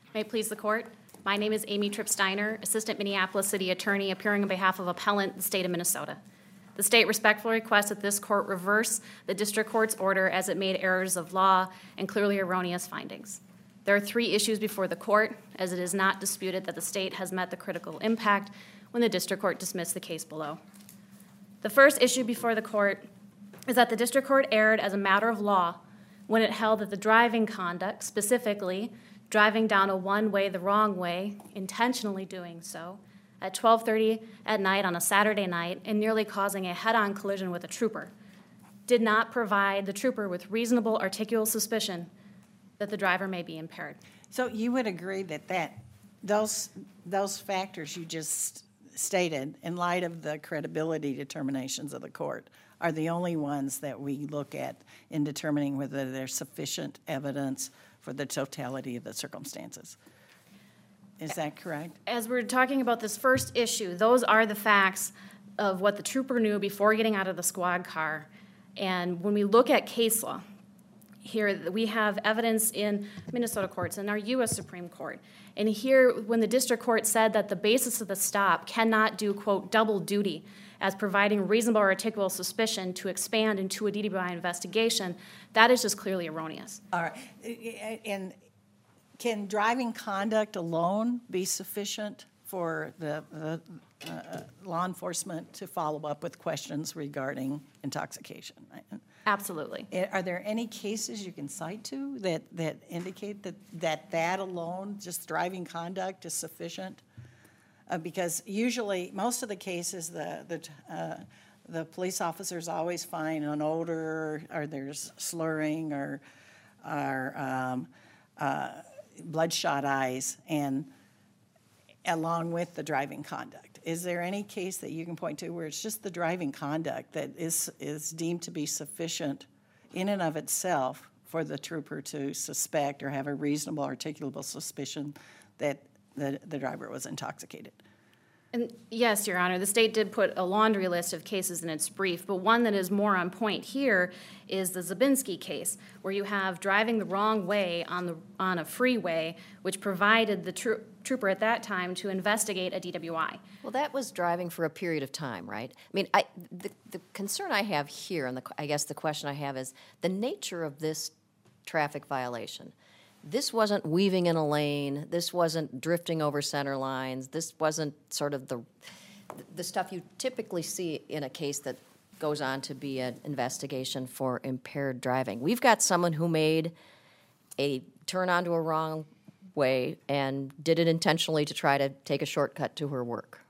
May it please the court. My name is Amy Tripp-Steiner, Assistant Minneapolis City Attorney, appearing on behalf of appellant, the state of Minnesota. The state respectfully requests that this court reverse the district court's order as it made errors of law and clearly erroneous findings. There are 3 issues before the court, as it is not disputed that the state has met the critical impact when the district court dismissed the case below. The first issue before the court is that the district court erred as a matter of law when it held that the driving conduct, specifically driving down a one-way the wrong way, intentionally doing so, at 12:30 at night on a Saturday night and nearly causing a head-on collision with a trooper, did not provide the trooper with reasonable articulable suspicion that the driver may be impaired. So you would agree that those factors you just stated, in light of the credibility determinations of the court, are the only ones that we look at in determining whether there's sufficient evidence for the totality of the circumstances. Is that correct? As we're talking about this first issue, those are the facts of what the trooper knew before getting out of the squad car. And when we look at case law, here we have evidence in Minnesota courts and our U.S. Supreme Court. And here, when the district court said that the basis of the stop cannot do, quote, double duty as providing reasonable or articulable suspicion to expand into a DWI investigation, that is just clearly erroneous. All right. And can driving conduct alone be sufficient for the law enforcement to follow up with questions regarding intoxication? Absolutely. Are there any cases you can cite to that indicate that alone, just driving conduct, is sufficient? Because usually, most of the cases, the police officers always find an odor, or there's slurring, or bloodshot eyes, and along with the driving conduct. Is there any case that you can point to where it's just the driving conduct that is deemed to be sufficient in and of itself for the trooper to suspect or have a reasonable articulable suspicion that the driver was intoxicated? And yes, Your Honor, the state did put a laundry list of cases in its brief, but one that is more on point here is the Zabinski case, where you have driving the wrong way on a freeway, which provided the trooper at that time to investigate a DWI. Well, that was driving for a period of time, right? I mean, the concern I have here, and I guess the question I have is the nature of this traffic violation. This wasn't weaving in a lane. This wasn't drifting over center lines. This wasn't sort of the stuff you typically see in a case that goes on to be an investigation for impaired driving. We've got someone who made a turn onto a wrong way and did it intentionally to try to take a shortcut to her work.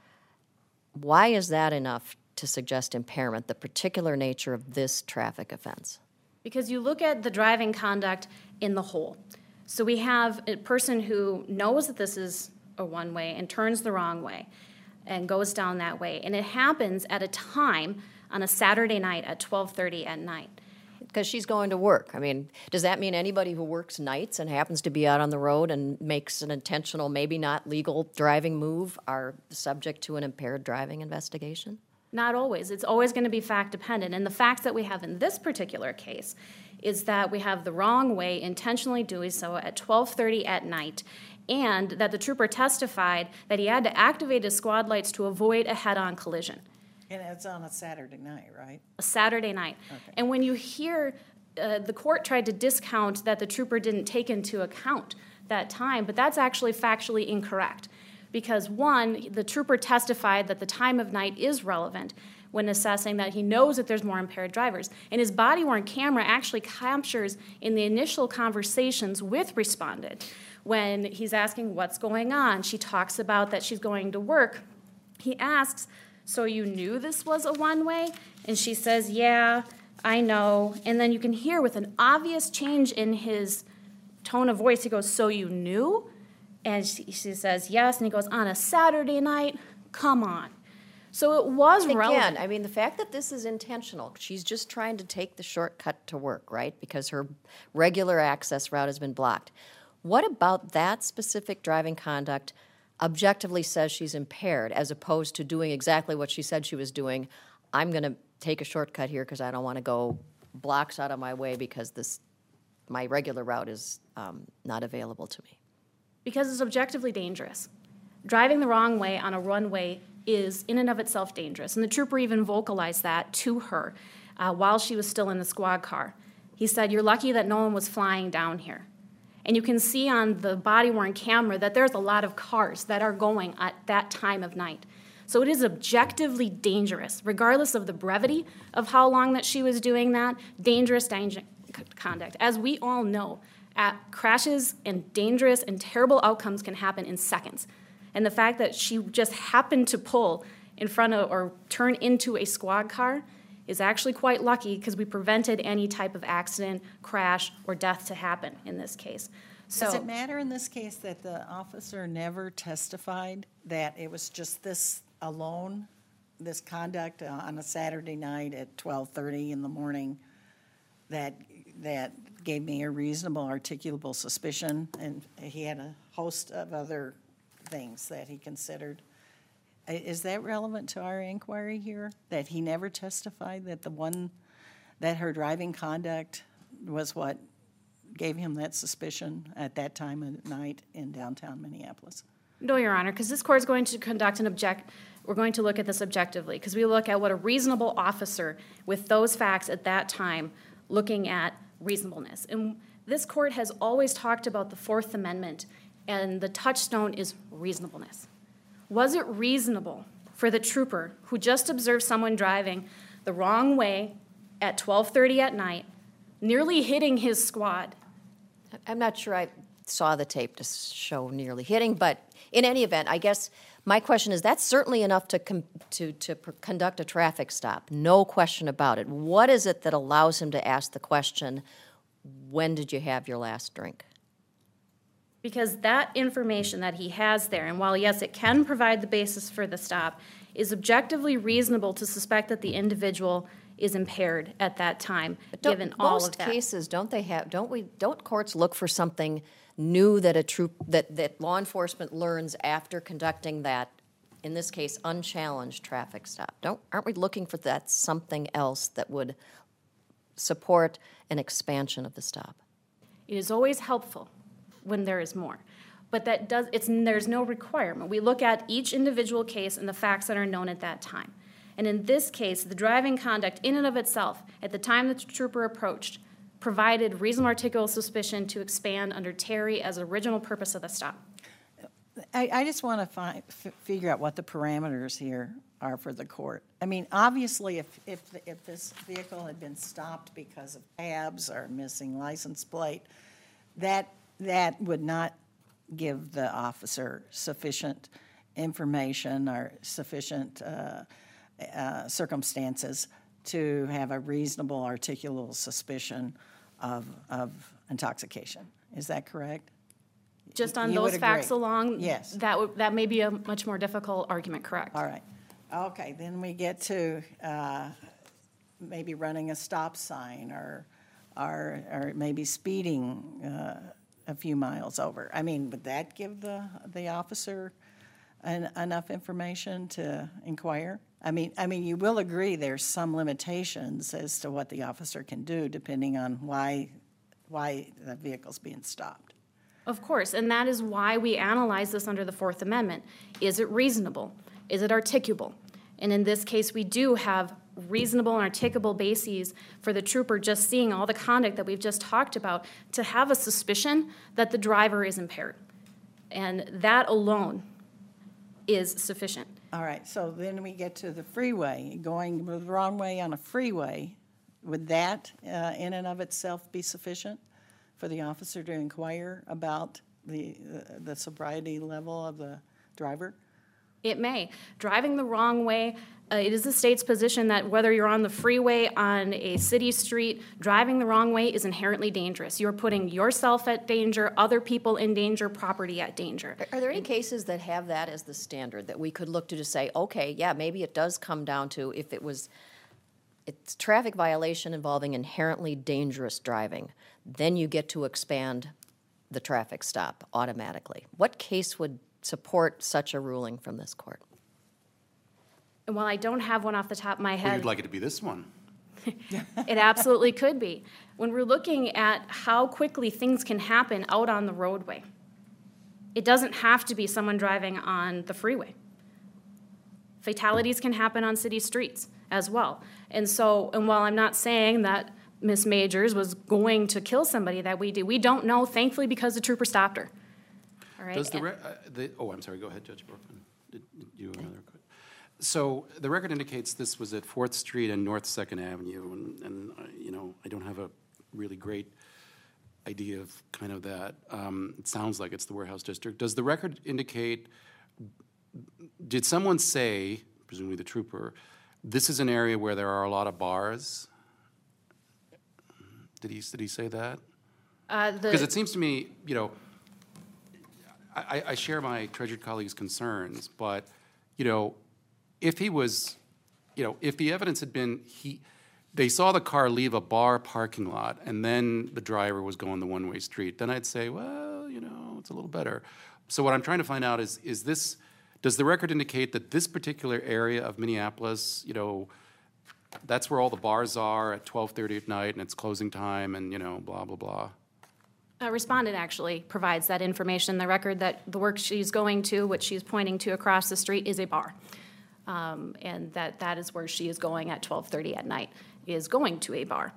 Why is that enough to suggest impairment, the particular nature of this traffic offense? Because you look at the driving conduct in the whole. So we have a person who knows that this is a one-way and turns the wrong way and goes down that way. And it happens at a time on a Saturday night at 12:30 at night. Because she's going to work. I mean, does that mean anybody who works nights and happens to be out on the road and makes an intentional, maybe not legal driving move are subject to an impaired driving investigation? Not always. It's always going to be fact-dependent. And the facts that we have in this particular case is that we have the wrong way intentionally doing so at 12:30 at night, and that the trooper testified that he had to activate his squad lights to avoid a head-on collision. And it's on a Saturday night, right? A Saturday night. Okay. And when you hear the court tried to discount that the trooper didn't take into account that time, but that's actually factually incorrect. Because one, the trooper testified that the time of night is relevant when assessing that he knows that there's more impaired drivers. And his body-worn camera actually captures in the initial conversations with respondent when he's asking what's going on. She talks about that she's going to work. He asks, so you knew this was a one-way? And she says, yeah, I know. And then you can hear with an obvious change in his tone of voice, he goes, so you knew? And she says, yes. And he goes, on a Saturday night? Come on. So it was relevant. Again, I mean, the fact that this is intentional, she's just trying to take the shortcut to work, right? Because her regular access route has been blocked. What about that specific driving conduct objectively says she's impaired as opposed to doing exactly what she said she was doing? I'm going to take a shortcut here because I don't want to go blocks out of my way because my regular route is not available to me. Because it's objectively dangerous. Driving the wrong way on a runway is in and of itself dangerous, and the trooper even vocalized that to her while she was still in the squad car. He said, "You're lucky that no one was flying down here." And you can see on the body-worn camera that there's a lot of cars that are going at that time of night. So it is objectively dangerous, regardless of the brevity of how long that she was doing that, dangerous conduct. As we all know, crashes and dangerous and terrible outcomes can happen in seconds. And the fact that she just happened to pull in front of or turn into a squad car is actually quite lucky because we prevented any type of accident, crash, or death to happen in this case. Does it matter in this case that the officer never testified that it was just this alone, this conduct on a Saturday night at 12:30 in the morning that gave me a reasonable articulable suspicion, and he had a host of other things that he considered? Is that relevant to our inquiry here, that he never testified that her driving conduct was what gave him that suspicion at that time of night in downtown Minneapolis? No, Your Honor, because this court is going to conduct we're going to look at this objectively, because we look at what a reasonable officer with those facts at that time looking at reasonableness. And this court has always talked about the Fourth Amendment, and the touchstone is reasonableness. Was it reasonable for the trooper who just observed someone driving the wrong way at 12:30 at night, nearly hitting his squad? I'm not sure I saw the tape to show nearly hitting, but in any event, I guess my question is that's certainly enough to conduct a traffic stop, no question about it. What is it that allows him to ask the question, when did you have your last drink? Because that information that he has there, and while yes, it can provide the basis for the stop, is objectively reasonable to suspect that the individual is impaired at that time, given all of that. Most cases, don't courts look for something new that that law enforcement learns after conducting that, in this case, unchallenged traffic stop? Aren't we looking for that something else that would support an expansion of the stop? It is always helpful when there is more. But there's no requirement. We look at each individual case and the facts that are known at that time. And in this case, the driving conduct in and of itself, at the time the trooper approached, provided reasonable articulable suspicion to expand under Terry as original purpose of the stop. I just want to figure out what the parameters here are for the court. I mean, obviously, if this vehicle had been stopped because of tabs or missing license plate, that would not give the officer sufficient information or sufficient circumstances to have a reasonable articulable suspicion of intoxication. Is that correct? Just on You those would facts agree? alone, Yes. that may be a much more difficult argument, correct? All right. Okay, then we get to maybe running a stop sign or maybe speeding a few miles over. I mean, would that give the officer enough information to inquire? I mean, you will agree there's some limitations as to what the officer can do depending on why the vehicle's being stopped. Of course, and that is why we analyze this under the Fourth Amendment. Is it reasonable? Is it articulable? And in this case, we do have reasonable and articulable bases for the trooper just seeing all the conduct that we've just talked about to have a suspicion that the driver is impaired. And that alone is sufficient. All right, so then we get to the freeway, going the wrong way on a freeway. Would that in and of itself be sufficient for the officer to inquire about the sobriety level of the driver? It may. Driving the wrong way, it is the state's position that whether you're on the freeway, on a city street, driving the wrong way is inherently dangerous. You're putting yourself at danger, other people in danger, property at danger. Are there any cases that have that as the standard that we could look to say, okay, yeah, maybe it does come down to if it's traffic violation involving inherently dangerous driving, then you get to expand the traffic stop automatically. What case would support such a ruling from this court? And while I don't have one off the top of my Well, head, you'd like it to be this one. it absolutely could be. When we're looking at how quickly things can happen out on the roadway, It doesn't have to be someone driving on the freeway. Fatalities can happen on city streets as well. And while I'm not saying that Miss Majors was going to kill somebody that we don't know, thankfully, because the trooper stopped her. All right? Does I'm sorry, go ahead, Judge Brookman. Did you have another question? So the record indicates this was at 4th Street and North 2nd Avenue, and I don't have a really great idea of kind of that. It sounds like it's the warehouse district. Does the record indicate, did someone say, presumably the trooper, this is an area where there are a lot of bars? Did he say that? Because it seems to me, I share my treasured colleague's concerns, but, if he was, if the evidence had been they saw the car leave a bar parking lot and then the driver was going the one-way street, then I'd say, well, it's a little better. So what I'm trying to find out is does the record indicate that this particular area of Minneapolis, that's where all the bars are at 12:30 at night and it's closing time and, blah, blah, blah? A respondent actually provides that information. The record that the work she's going to, which she's pointing to across the street, is a bar. And that is where she is going at 12:30 at night, is going to a bar.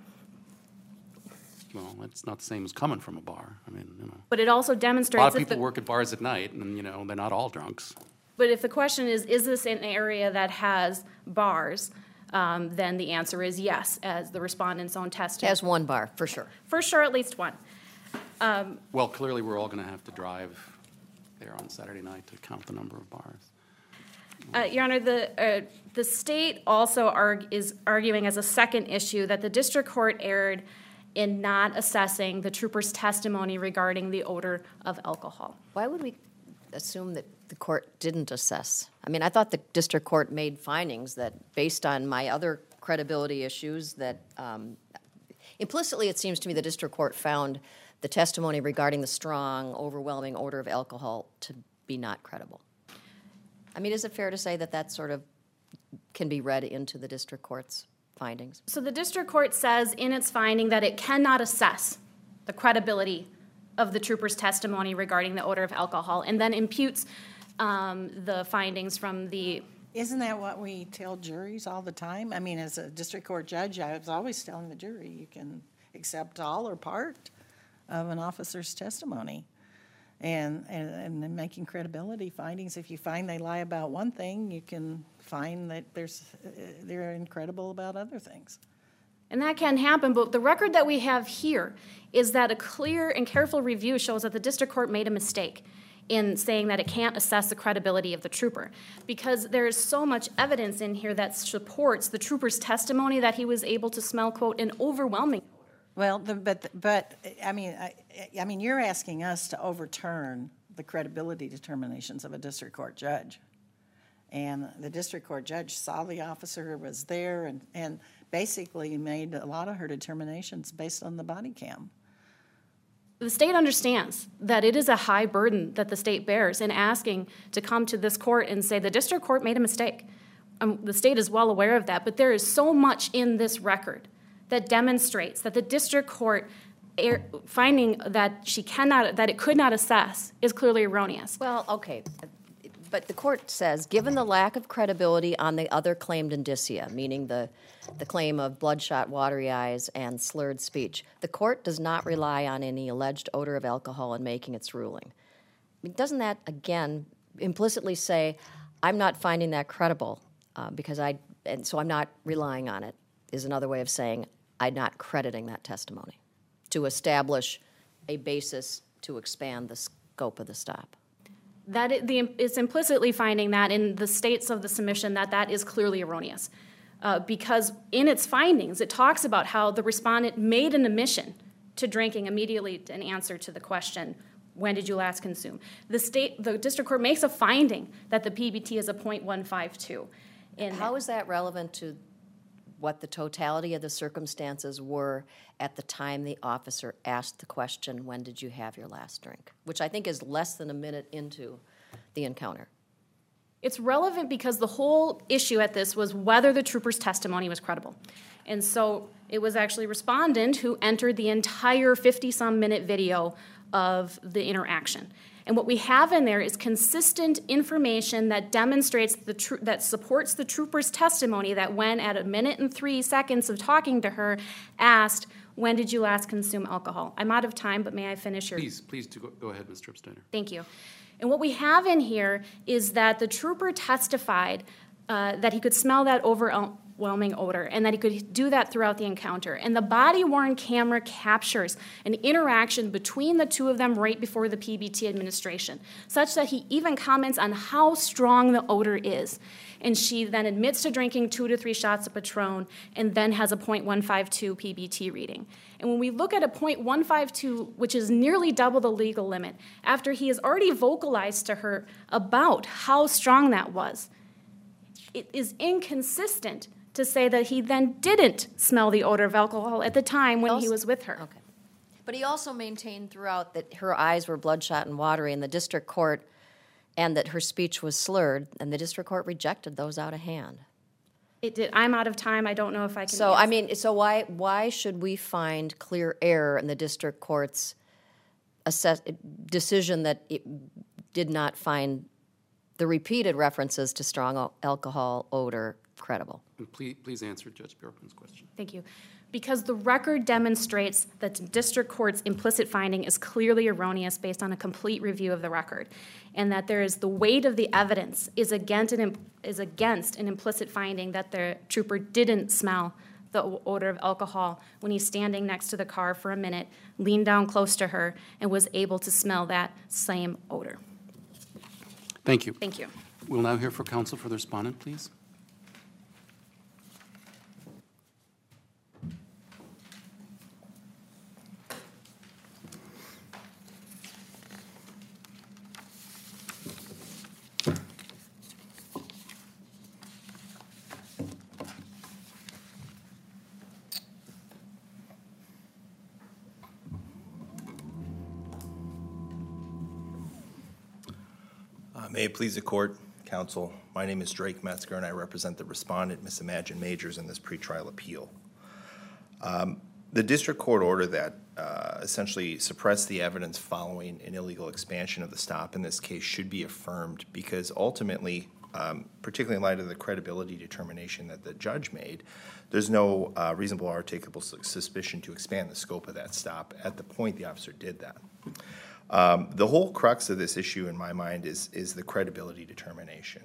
Well, that's not the same as coming from a bar. But it also A demonstrates... lot of people work at bars at night and, they're not all drunks. But if the question is this an area that has bars, then the answer is yes, as the respondent's own testimony. Has one bar, for sure. For sure, at least one. Well, clearly, we're all going to have to drive there on Saturday night to count the number of bars. Your Honor, the state also is arguing as a second issue that the district court erred in not assessing the trooper's testimony regarding the odor of alcohol. Why would we assume that the court didn't assess? I thought the district court made findings that, based on my other credibility issues, that implicitly it seems to me the district court found the testimony regarding the strong, overwhelming odor of alcohol to be not credible. Is it fair to say that sort of can be read into the district court's findings? So the district court says in its finding that it cannot assess the credibility of the trooper's testimony regarding the odor of alcohol, and then imputes the findings from the... Isn't that what we tell juries all the time? As a district court judge, I was always telling the jury, you can accept all or part of an officer's testimony. And then making credibility findings, if you find they lie about one thing, you can find that they're incredible about other things. And that can happen, but the record that we have here is that a clear and careful review shows that the district court made a mistake in saying that it can't assess the credibility of the trooper, because there is so much evidence in here that supports the trooper's testimony that he was able to smell, quote, an overwhelming. Well, you're asking us to overturn the credibility determinations of a district court judge. And the district court judge saw the officer, was there, and basically made a lot of her determinations based on the body cam. The state understands that it is a high burden that the state bears in asking to come to this court and say the district court made a mistake. The state is well aware of that, but there is so much in this record that demonstrates that the district court finding that it could not assess is clearly erroneous. Well, okay, but the court says, given the lack of credibility on the other claimed indicia, meaning the claim of bloodshot, watery eyes, and slurred speech, the court does not rely on any alleged odor of alcohol in making its ruling. Doesn't that, again, implicitly say, I'm not finding that credible so I'm not relying on it, is another way of saying I'm not crediting that testimony to establish a basis to expand the scope of the stop. It's implicitly finding that in the states of the submission that is clearly erroneous. Because in its findings, it talks about how the respondent made an admission to drinking immediately in answer to the question, when did you last consume? The district court makes a finding that the PBT is a .152. How is that relevant to what the totality of the circumstances were at the time the officer asked the question, when did you have your last drink? Which I think is less than a minute into the encounter. It's relevant because the whole issue at this was whether the trooper's testimony was credible. And so it was actually respondent who entered the entire 50-some minute video of the interaction. And what we have in there is consistent information that demonstrates that supports the trooper's testimony that when at 1 minute and 3 seconds of talking to her, asked, "When did you last consume alcohol?" I'm out of time, but may I finish your... Please go ahead, Ms. Tripp-Steiner. Thank you. And what we have in here is that the trooper testified that he could smell that overwhelming odor and that he could do that throughout the encounter. And the body-worn camera captures an interaction between the two of them right before the PBT administration, such that he even comments on how strong the odor is. And she then admits to drinking 2 to 3 shots of Patron and then has a .152 PBT reading. And when we look at a .152, which is nearly double the legal limit, after he has already vocalized to her about how strong that was, it is inconsistent to say that he then didn't smell the odor of alcohol at the time when he was with her. Okay. But he also maintained throughout that her eyes were bloodshot and watery in the district court and that her speech was slurred, and the district court rejected those out of hand. It did. I'm out of time. I don't know if I can... So, I mean, so why should we find clear error in the district court's decision that it did not find the repeated references to strong alcohol odor credible? And please answer Judge Bjorkman's question. Thank you. Because the record demonstrates that the district court's implicit finding is clearly erroneous based on a complete review of the record, and that there is the weight of the evidence is against an implicit finding that the trooper didn't smell the odor of alcohol when he's standing next to the car for a minute, leaned down close to her, and was able to smell that same odor. Thank you. Thank you. We'll now hear from counsel for the respondent, please. May it please the court, counsel, my name is Drake Metzger and I represent the respondent, Ms. Imagine Majors, in this pretrial appeal. The district court order that essentially suppressed the evidence following an illegal expansion of the stop in this case should be affirmed because ultimately, particularly in light of the credibility determination that the judge made, there's no reasonable or articulable suspicion to expand the scope of that stop at the point the officer did that. The whole crux of this issue, in my mind, is the credibility determination.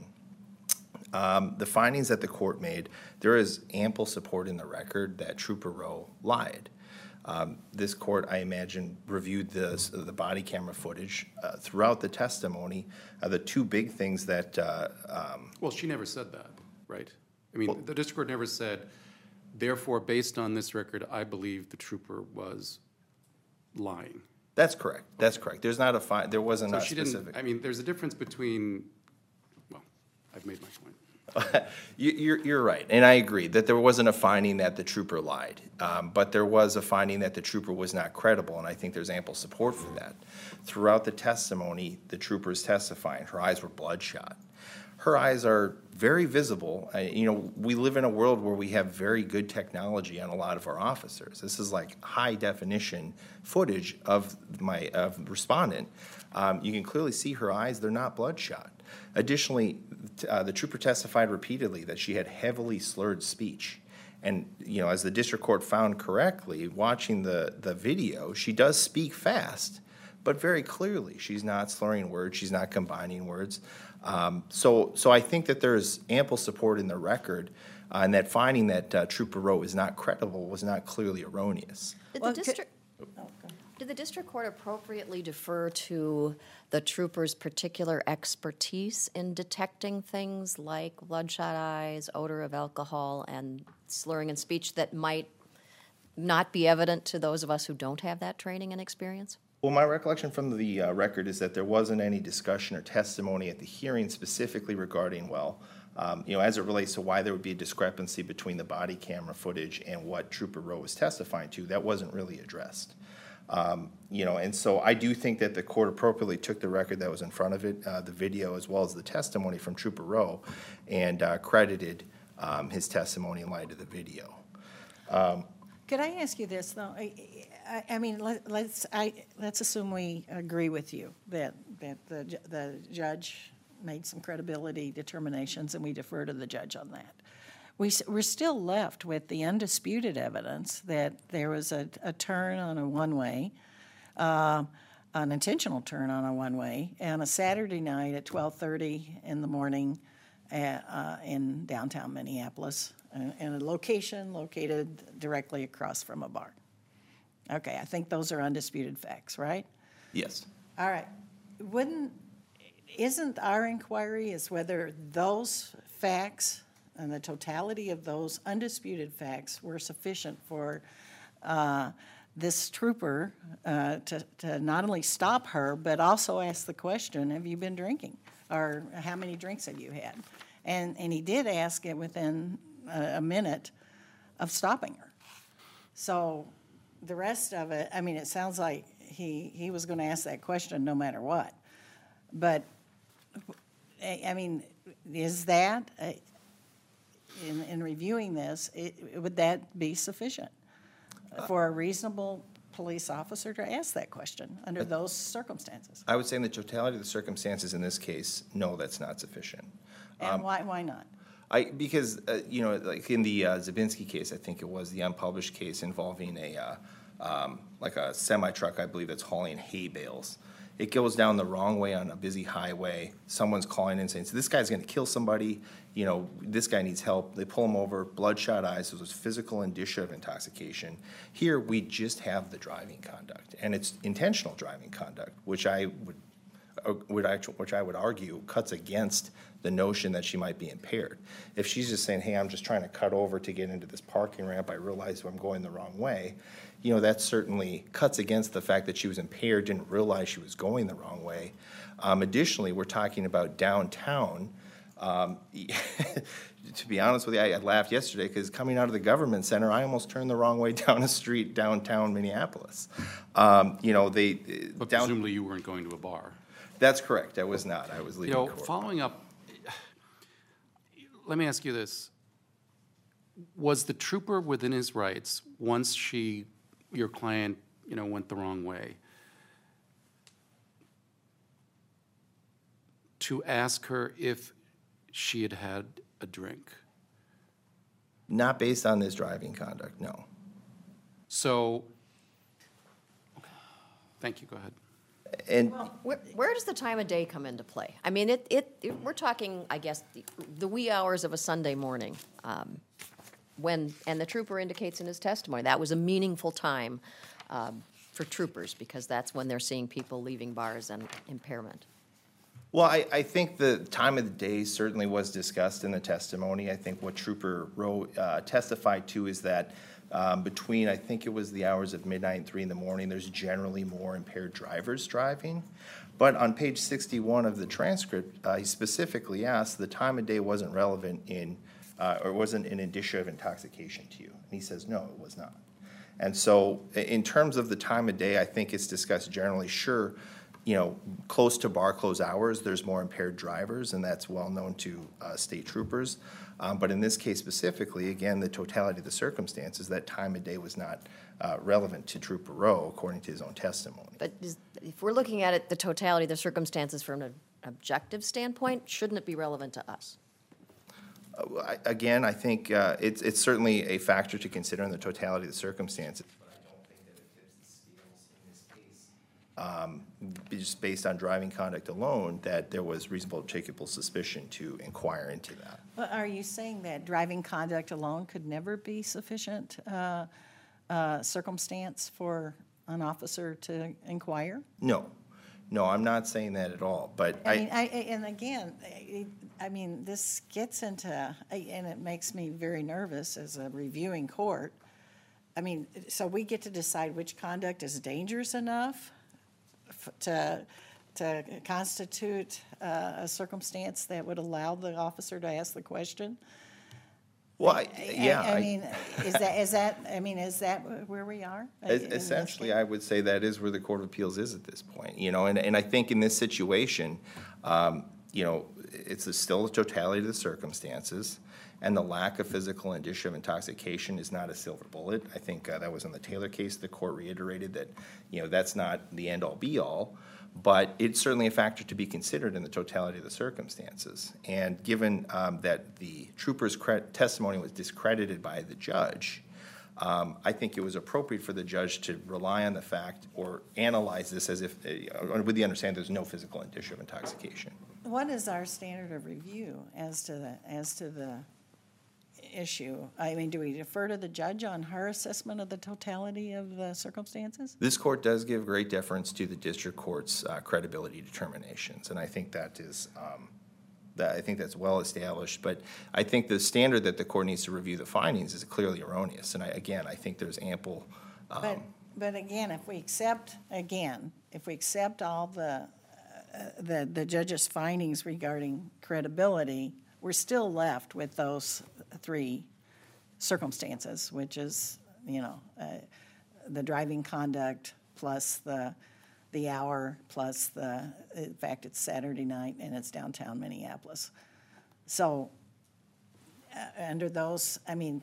The findings that the court made, there is ample support in the record that Trooper Rowe lied. This court, I imagine, reviewed the body camera footage throughout the testimony. The two big things that... Well, she never said that, right? I mean, the district court never said, therefore, based on this record, I believe the trooper was lying. That's correct. That's correct. There's not a there wasn't a she specific. didn't. I mean, there's a difference between. Well, I've made my point. You're right, and I agree that there wasn't a finding that the trooper lied, but there was a finding that the trooper was not credible, and I think there's ample support for that. Throughout the testimony, the trooper is testifying. Her eyes were bloodshot. Her eyes are very visible. We live in a world where we have very good technology on a lot of our officers. This is like high definition footage of respondent. You can clearly see her eyes, they're not bloodshot. Additionally, the trooper testified repeatedly that she had heavily slurred speech. And, as the district court found correctly, watching the video, she does speak fast, but very clearly. She's not slurring words, she's not combining words. So I think that there's ample support in the record, and that finding that Trooper Rowe is not credible was not clearly erroneous. Did the district court appropriately defer to the trooper's particular expertise in detecting things like bloodshot eyes, odor of alcohol, and slurring in speech that might not be evident to those of us who don't have that training and experience? Well, my recollection from the record is that there wasn't any discussion or testimony at the hearing specifically regarding, as it relates to why there would be a discrepancy between the body camera footage and what Trooper Rowe was testifying to. That wasn't really addressed. And so I do think that the court appropriately took the record that was in front of it, the video as well as the testimony from Trooper Rowe, and credited his testimony in light of the video. Could I ask you this, though? I mean, let's assume we agree with you that the judge made some credibility determinations, and we defer to the judge on that. We're still left with the undisputed evidence that there was a turn on a one-way, an intentional turn on a one-way, on a Saturday night at 12:30 in the morning in downtown Minneapolis, in a location located directly across from a bar. Okay, I think those are undisputed facts, right? Yes. All right. Isn't our inquiry is whether those facts and the totality of those undisputed facts were sufficient for this trooper to not only stop her, but also ask the question, have you been drinking? Or how many drinks have you had? And he did ask it within a minute of stopping her. So the rest of it, I mean, it sounds like he was going to ask that question no matter what. But, I mean, is that, in reviewing this, would that be sufficient for a reasonable police officer to ask that question under those circumstances? I would say in the totality of the circumstances in this case, no, that's not sufficient. And why not? Because like in the Zabinski case, I think it was the unpublished case involving like a semi-truck, I believe, that's hauling hay bales. It goes down the wrong way on a busy highway. Someone's calling in saying, so this guy's going to kill somebody. This guy needs help. They pull him over, bloodshot eyes. So it was physical indicia of intoxication. Here, we just have the driving conduct, and it's intentional driving conduct, which I would argue cuts against the notion that she might be impaired. If she's just saying, hey, I'm just trying to cut over to get into this parking ramp, I realize I'm going the wrong way, that certainly cuts against the fact that she was impaired, didn't realize she was going the wrong way. Additionally, we're talking about downtown. To be honest with you, I laughed yesterday because coming out of the government center, I almost turned the wrong way down a street downtown Minneapolis. But presumably you weren't going to a bar. That's correct. I was not. I was leaving court. Following up, let me ask you this. Was the trooper within his rights once your client, went the wrong way, to ask her if she had had a drink? Not based on this driving conduct, no. So, okay. Thank you. Go ahead. And Where does the time of day come into play? I mean, we're talking, I guess, the wee hours of a Sunday morning, and the trooper indicates in his testimony that was a meaningful time for troopers because that's when they're seeing people leaving bars and impairment. well, I think the time of the day certainly was discussed in the testimony. I think what Trooper Rowe testified to is that between, I think it was the hours of midnight and 3 in the morning, there's generally more impaired drivers driving. But on page 61 of the transcript, he specifically asked, the time of day wasn't relevant or wasn't an indicia of intoxication to you? And he says, no, it was not. And so in terms of the time of day, I think it's discussed generally, sure, close to bar close hours, there's more impaired drivers, and that's well known to state troopers. But in this case specifically, again, the totality of the circumstances, that time of day was not relevant to Trooper Rowe, according to his own testimony. But if we're looking at it, the totality of the circumstances from an objective standpoint, shouldn't it be relevant to us? Again, I think it's certainly a factor to consider in the totality of the circumstances. But I don't think that it tips the scales in this case, just based on driving conduct alone, that there was reasonable objectable suspicion to inquire into that. Well, are you saying that driving conduct alone could never be sufficient circumstance for an officer to inquire? No, I'm not saying that at all. But and again, this gets into, and it makes me very nervous as a reviewing court. So we get to decide which conduct is dangerous enough to constitute a circumstance that would allow the officer to ask the question. Well, is that where we are? Essentially, I would say that is where the Court of Appeals is at this point, and I think in this situation, it's still the totality of the circumstances, and the lack of physical indicia of intoxication is not a silver bullet. I think that was in the Taylor case. The court reiterated that, that's not the end-all, be-all, but it's certainly a factor to be considered in the totality of the circumstances. And given that the trooper's testimony was discredited by the judge, I think it was appropriate for the judge to rely on the fact or analyze this as if, with the understanding there's no physical indicia of intoxication. What is our standard of review as to the issue? I mean, do we defer to the judge on her assessment of the totality of the circumstances? This court does give great deference to the district court's credibility determinations, and I think that is I think that's well established. But I think the standard that the court needs to review the findings is clearly erroneous. And I think there's ample. But again, if we accept all the judge's findings regarding credibility, we're still left with those three circumstances, which is, the driving conduct plus the hour plus in fact, it's Saturday night and it's downtown Minneapolis. So under those,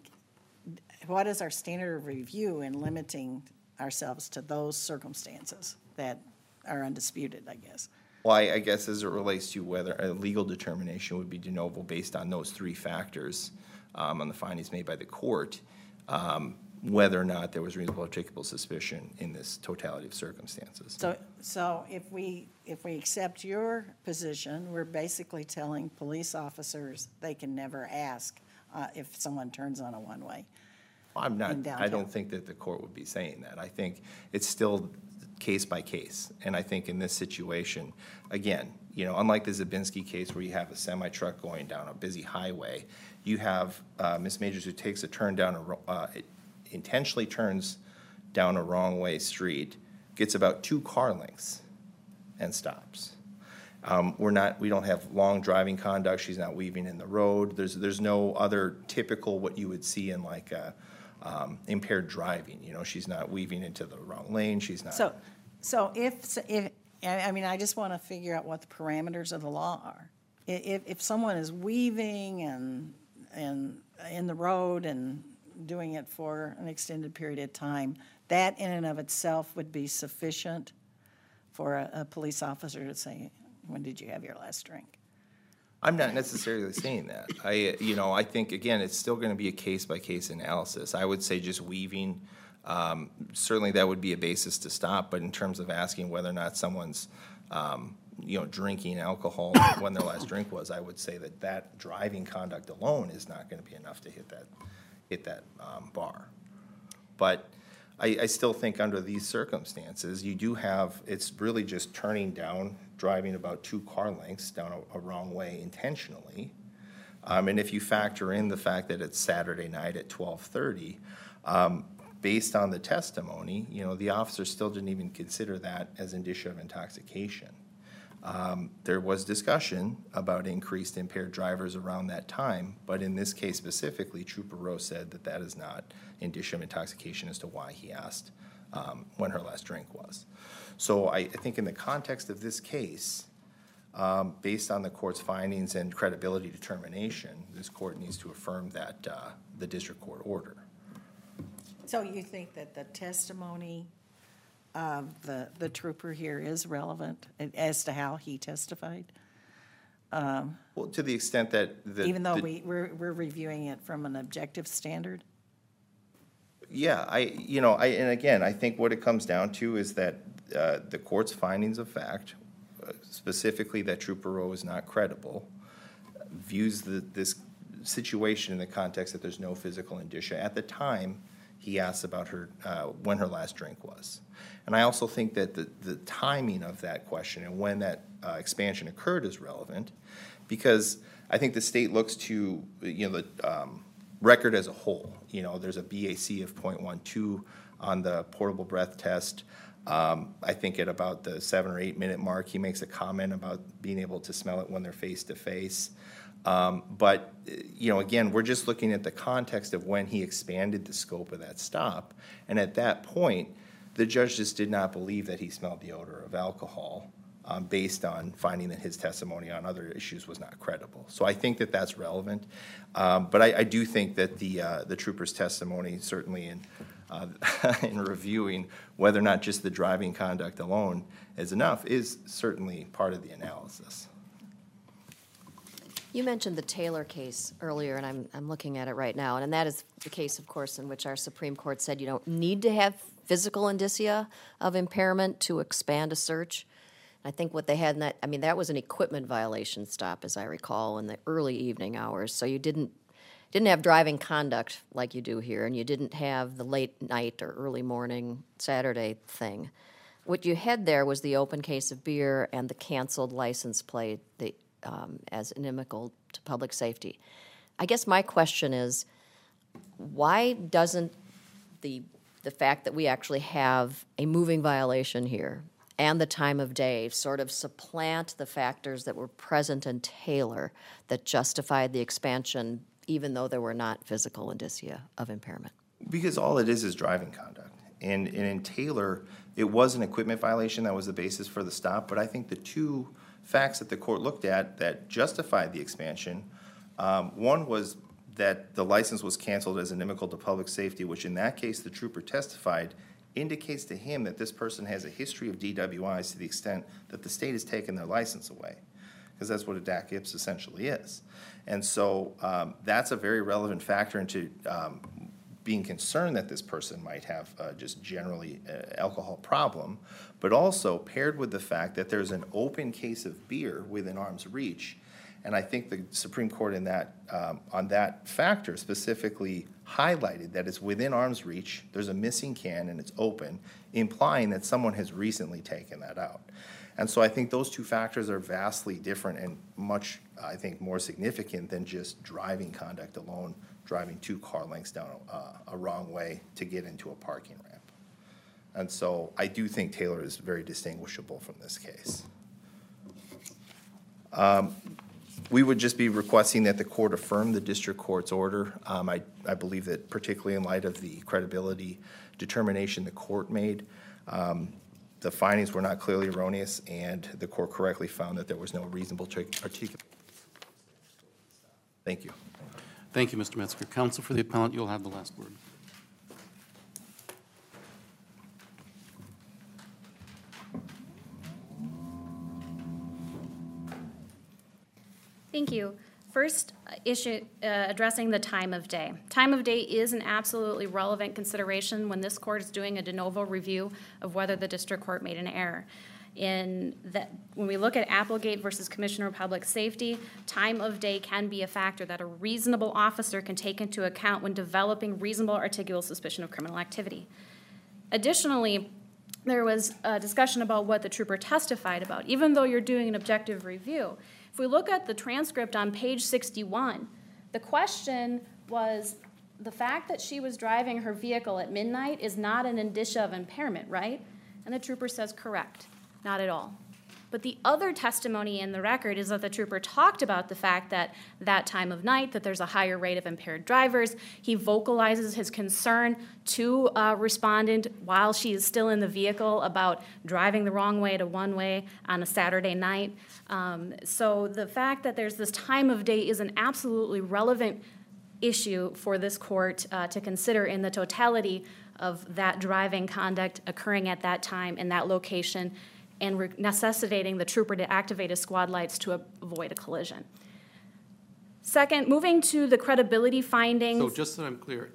what is our standard of review in limiting ourselves to those circumstances that are undisputed, I guess? Well, I guess as it relates to whether a legal determination would be de novo based on those three factors on the findings made by the court, whether or not there was reasonable articulable suspicion in this totality of circumstances. So if we accept your position, we're basically telling police officers they can never ask if someone turns on a one-way. I'm not. I don't think that the court would be saying that. I think it's still case by case, and I think in this situation, again, unlike the Zabinski case where you have a semi-truck going down a busy highway, you have Ms. Majors who takes a turn down intentionally turns down a wrong way street, gets about 2 car lengths, and stops. We don't have long driving conduct. She's not weaving in the road. There's no other typical what you would see in like impaired driving. She's not weaving into the wrong lane. She's not. So if I just want to figure out what the parameters of the law are. If someone is weaving and in the road and doing it for an extended period of time, that in and of itself would be sufficient for a police officer to say, when did you have your last drink? I'm not necessarily saying that. I think, again, it's still going to be a case-by-case analysis. I would say just weaving, certainly that would be a basis to stop, but in terms of asking whether or not someone's, drinking alcohol when their last drink was, I would say that driving conduct alone is not going to be enough to hit that bar. But I still think under these circumstances, you do have, it's really just driving about 2 car lengths down a wrong way intentionally. And if you factor in the fact that it's Saturday night at 12:30, based on the testimony, the officer still didn't even consider that as indicia of intoxication. There was discussion about increased impaired drivers around that time, but in this case specifically, Trooper Rowe said that is not indicia of intoxication as to why he asked when her last drink was. So I think in the context of this case, based on the court's findings and credibility determination, this court needs to affirm that the district court order. So you think that the testimony of the trooper here is relevant as to how he testified? Well, to the extent that even though we're reviewing it from an objective standard? Yeah, and again, I think what it comes down to is that the court's findings of fact, specifically that Trooper Rowe is not credible, views this situation in the context that there's no physical indicia. At the time, he asked about her when her last drink was. And I also think that the timing of that question and when that expansion occurred is relevant, because I think the state looks to the record as a whole. There's a BAC of 0.12 on the portable breath test. I think at about the 7 or 8 minute mark, he makes a comment about being able to smell it when they're face to face. But again, we're just looking at the context of when he expanded the scope of that stop. And at that point, the judge just did not believe that he smelled the odor of alcohol based on finding that his testimony on other issues was not credible. So I think that that's relevant. But I do think that the trooper's testimony, certainly in reviewing whether or not just the driving conduct alone is enough, is certainly part of the analysis. You mentioned the Taylor case earlier, and I'm looking at it right now, and that is the case, of course, in which our Supreme Court said you don't need to have physical indicia of impairment to expand a search. I think what they had in that, I mean, that was an equipment violation stop, as I recall, in the early evening hours. So you didn't have driving conduct like you do here, and you didn't have the late night or early morning Saturday thing. What you had there was the open case of beer and the canceled license plate as inimical to public safety. I guess my question is, why doesn't the fact that we actually have a moving violation here and the time of day sort of supplant the factors that were present in Taylor that justified the expansion, even though there were not physical indicia of impairment? Because all it is driving conduct. And in Taylor, it was an equipment violation that was the basis for the stop, but I think the two facts that the court looked at that justified the expansion, one was that the license was canceled as inimical to public safety, which in that case the trooper testified indicates to him that this person has a history of DWIs to the extent that the state has taken their license away, because that's what a DAC-IPS essentially is. And so that's a very relevant factor into being concerned that this person might have just generally alcohol problem, but also paired with the fact that there's an open case of beer within arm's reach. And I think the Supreme Court in that on that factor specifically highlighted that it's within arm's reach, there's a missing can, and it's open, implying that someone has recently taken that out. And so I think those two factors are vastly different and much, I think, more significant than just driving conduct alone, driving 2 car lengths down a wrong way to get into a parking ramp. And so I do think Taylor is very distinguishable from this case. We would just be requesting that the court affirm the district court's order. I believe that particularly in light of the credibility determination the court made, the findings were not clearly erroneous, and the court correctly found that there was no reasonable articulation. Thank you. Thank you, Mr. Metzger. Counsel for the appellant, you'll have the last word. Thank you. First issue, addressing the time of day. Time of day is an absolutely relevant consideration when this court is doing a de novo review of whether the district court made an error. In that, when we look at Applegate versus Commissioner of Public Safety, time of day can be a factor that a reasonable officer can take into account when developing reasonable articulable suspicion of criminal activity. Additionally, there was a discussion about what the trooper testified about. Even though you're doing an objective review, if we look at the transcript on page 61, the question was, the fact that she was driving her vehicle at midnight is not an indicia of impairment, right? And the trooper says, correct, not at all. But the other testimony in the record is that the trooper talked about the fact that that time of night, that there's a higher rate of impaired drivers. He vocalizes his concern to a respondent while she is still in the vehicle about driving the wrong way to one way on a Saturday night. So the fact that there's this time of day is an absolutely relevant issue for this court to consider in the totality of that driving conduct occurring at that time in that location, and necessitating the trooper to activate his squad lights to avoid a collision. Second, moving to the credibility findings. So just so I'm clear,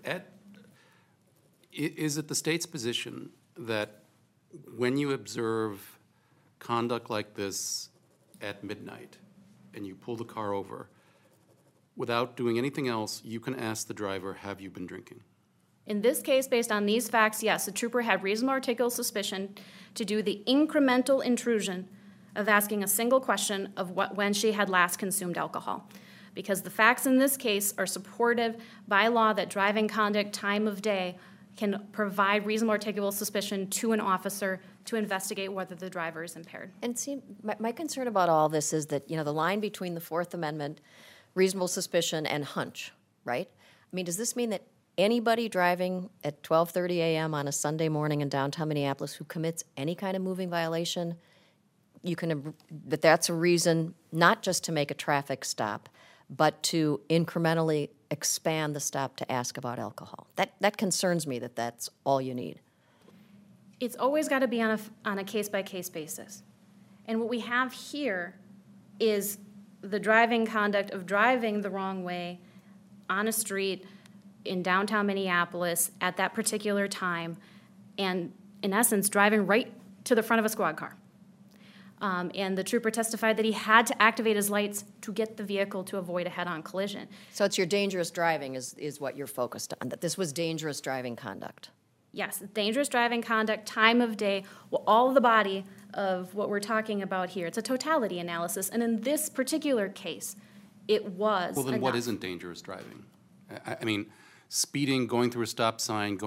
is it the state's position that when you observe conduct like this at midnight and you pull the car over, without doing anything else, you can ask the driver, have you been drinking? In this case, based on these facts, yes, the trooper had reasonable articulable suspicion to do the incremental intrusion of asking a single question of when she had last consumed alcohol. Because the facts in this case are supportive by law that driving conduct, time of day, can provide reasonable articulable suspicion to an officer to investigate whether the driver is impaired. And see, my concern about all this is that, the line between the Fourth Amendment, reasonable suspicion, and hunch, right? I mean, does this mean that anybody driving at 12:30 a.m. on a Sunday morning in downtown Minneapolis who commits any kind of moving violation that that's a reason not just to make a traffic stop, but to incrementally expand the stop to ask about alcohol. That concerns me that that's all you need. It's always got to be on a case-by-case basis. And what we have here is the driving conduct of driving the wrong way on a street in downtown Minneapolis at that particular time, and in essence, driving right to the front of a squad car. And the trooper testified that he had to activate his lights to get the vehicle to avoid a head-on collision. So it's your dangerous driving is what you're focused on, that this was dangerous driving conduct. Yes, dangerous driving conduct, time of day, all of the body of what we're talking about here. It's a totality analysis, and in this particular case, it was Well, then what enough. isn't dangerous driving? I mean, speeding, going through a stop sign,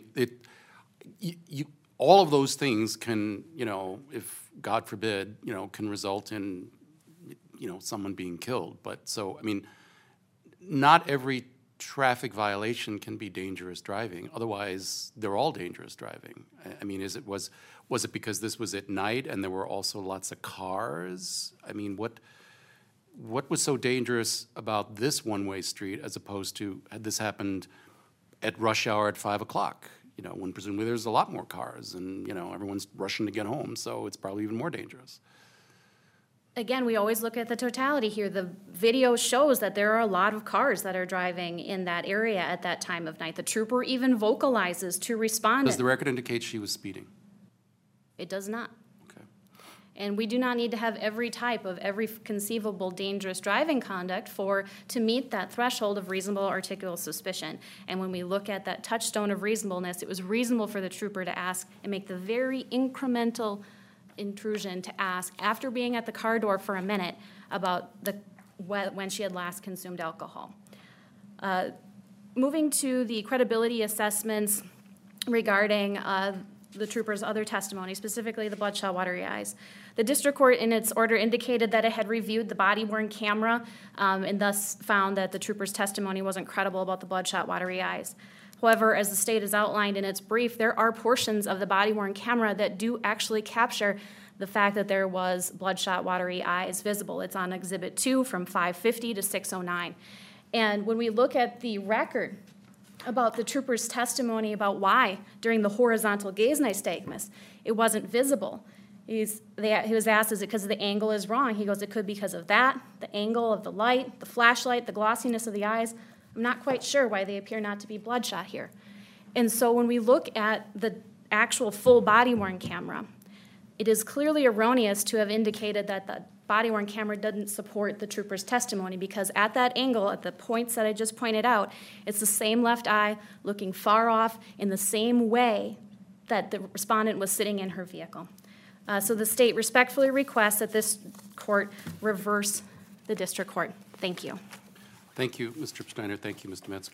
all of those things can, if God forbid, can result in, someone being killed. But so, I mean, not every traffic violation can be dangerous driving. Otherwise, they're all dangerous driving. I mean, was it because this was at night and there were also lots of cars? I mean, what was so dangerous about this one-way street as opposed to had this happened at rush hour at 5 o'clock? When presumably there's a lot more cars and, everyone's rushing to get home, so it's probably even more dangerous. Again, we always look at the totality here. The video shows that there are a lot of cars that are driving in that area at that time of night. The trooper even vocalizes to respondents. Does the record indicate she was speeding? It does not. Okay. And we do not need to have every type of every conceivable dangerous driving conduct to meet that threshold of reasonable articulable suspicion. And when we look at that touchstone of reasonableness, it was reasonable for the trooper to ask and make the very incremental intrusion to ask, after being at the car door for a minute, about when she had last consumed alcohol. Moving to the credibility assessments regarding the trooper's other testimony, specifically the bloodshot, watery eyes. The district court in its order indicated that it had reviewed the body-worn camera and thus found that the trooper's testimony wasn't credible about the bloodshot, watery eyes. However, as the state has outlined in its brief, there are portions of the body-worn camera that do actually capture the fact that there was bloodshot, watery eyes visible. It's on Exhibit 2 from 550 to 609. And when we look at the record about the trooper's testimony about why, during the horizontal gaze nystagmus, it wasn't visible, he was asked, is it because the angle is wrong? He goes, it could be because of that, the angle of the light, the flashlight, the glossiness of the eyes. I'm not quite sure why they appear not to be bloodshot here. And so when we look at the actual full body-worn camera, it is clearly erroneous to have indicated that the body-worn camera doesn't support the trooper's testimony, because at that angle, at the points that I just pointed out, it's the same left eye looking far off in the same way that the respondent was sitting in her vehicle. So the state respectfully requests that this court reverse the district court. Thank you. Thank you, Ms. Tripp-Steiner. Thank you, Mr. Metzger.